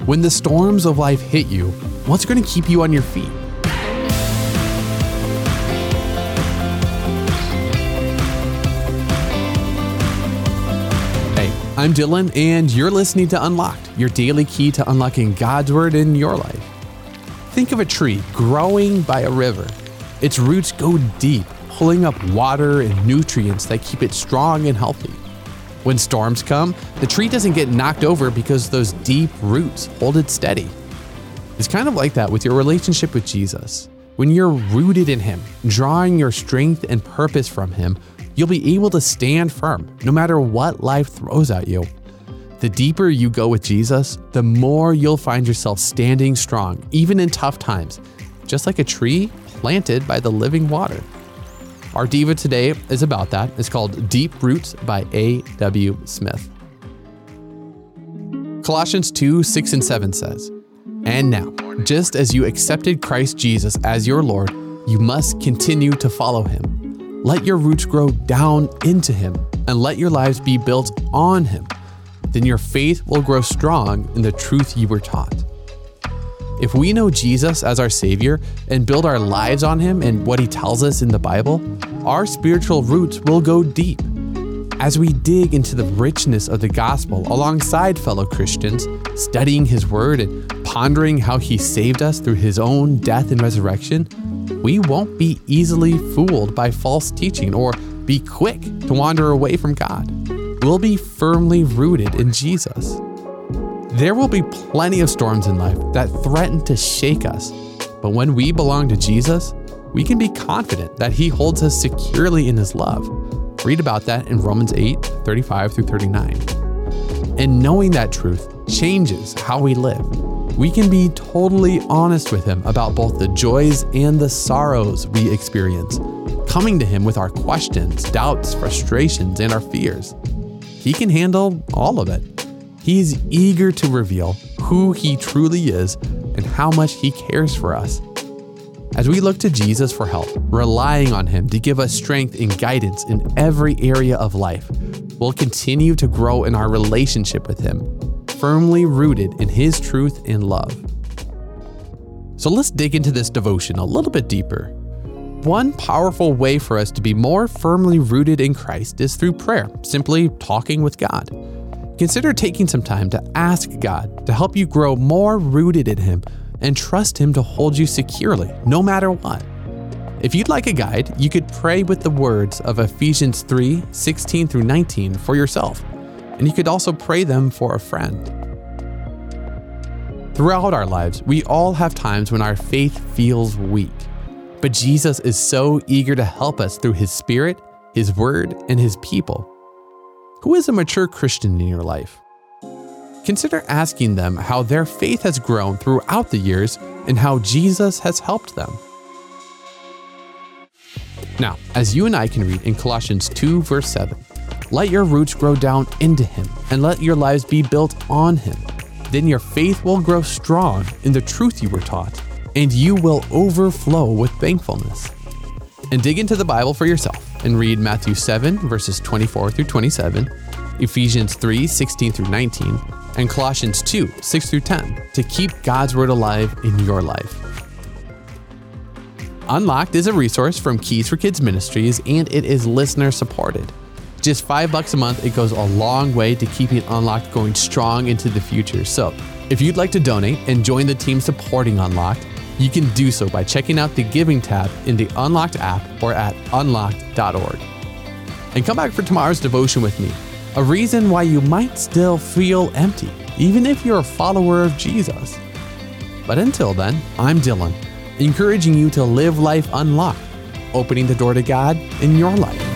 When the storms of life hit you, what's going to keep you on your feet? Hey, I'm Dylan, and you're listening to Unlocked, your daily key to unlocking God's Word in your life. Think of a tree growing by a river. Its roots go deep, pulling up water and nutrients that keep it strong and healthy. When storms come, the tree doesn't get knocked over because those deep roots hold it steady. It's kind of like that with your relationship with Jesus. When you're rooted in Him, drawing your strength and purpose from Him, you'll be able to stand firm no matter what life throws at you. The deeper you go with Jesus, the more you'll find yourself standing strong, even in tough times, just like a tree planted by the living water. Our diva today is about that. It's called Deep Roots by A.W. Smith. Colossians 2:6-7 says, "And now, just as you accepted Christ Jesus as your Lord, you must continue to follow Him. Let your roots grow down into Him, and let your lives be built on Him. Then your faith will grow strong in the truth you were taught." If we know Jesus as our Savior and build our lives on Him and what He tells us in the Bible, our spiritual roots will go deep. As we dig into the richness of the gospel alongside fellow Christians, studying His Word and pondering how He saved us through His own death and resurrection, we won't be easily fooled by false teaching or be quick to wander away from God. We'll be firmly rooted in Jesus. There will be plenty of storms in life that threaten to shake us, but when we belong to Jesus, we can be confident that He holds us securely in His love. Read about that in Romans 8:35-39. And knowing that truth changes how we live. We can be totally honest with Him about both the joys and the sorrows we experience, coming to Him with our questions, doubts, frustrations, and our fears. He can handle all of it. He's eager to reveal who He truly is and how much He cares for us. As we look to Jesus for help, relying on Him to give us strength and guidance in every area of life, we'll continue to grow in our relationship with Him, firmly rooted in His truth and love. So let's dig into this devotion a little bit deeper. One powerful way for us to be more firmly rooted in Christ is through prayer, simply talking with God. Consider taking some time to ask God to help you grow more rooted in Him and trust Him to hold you securely, no matter what. If you'd like a guide, you could pray with the words of Ephesians 3:16-19 for yourself, and you could also pray them for a friend. Throughout our lives, we all have times when our faith feels weak, but Jesus is so eager to help us through His Spirit, His Word, and His people. Who is a mature Christian in your life? Consider asking them how their faith has grown throughout the years and how Jesus has helped them. Now, as you and I can read in Colossians 2:7, "Let your roots grow down into Him, and let your lives be built on Him. Then your faith will grow strong in the truth you were taught, and you will overflow with thankfulness." And dig into the Bible for yourself and read Matthew 7:24-27, Ephesians 3:16-19, and Colossians 2:6-10 to keep God's Word alive in your life. Unlocked is a resource from Keys for Kids Ministries, and it is listener supported. Just $5 a month, it goes a long way to keeping Unlocked going strong into the future. So if you'd like to donate and join the team supporting Unlocked, you can do so by checking out the Giving tab in the Unlocked app or at unlocked.org. And come back for tomorrow's devotion with me, a reason why you might still feel empty, even if you're a follower of Jesus. But until then, I'm Dylan, encouraging you to live life unlocked, opening the door to God in your life.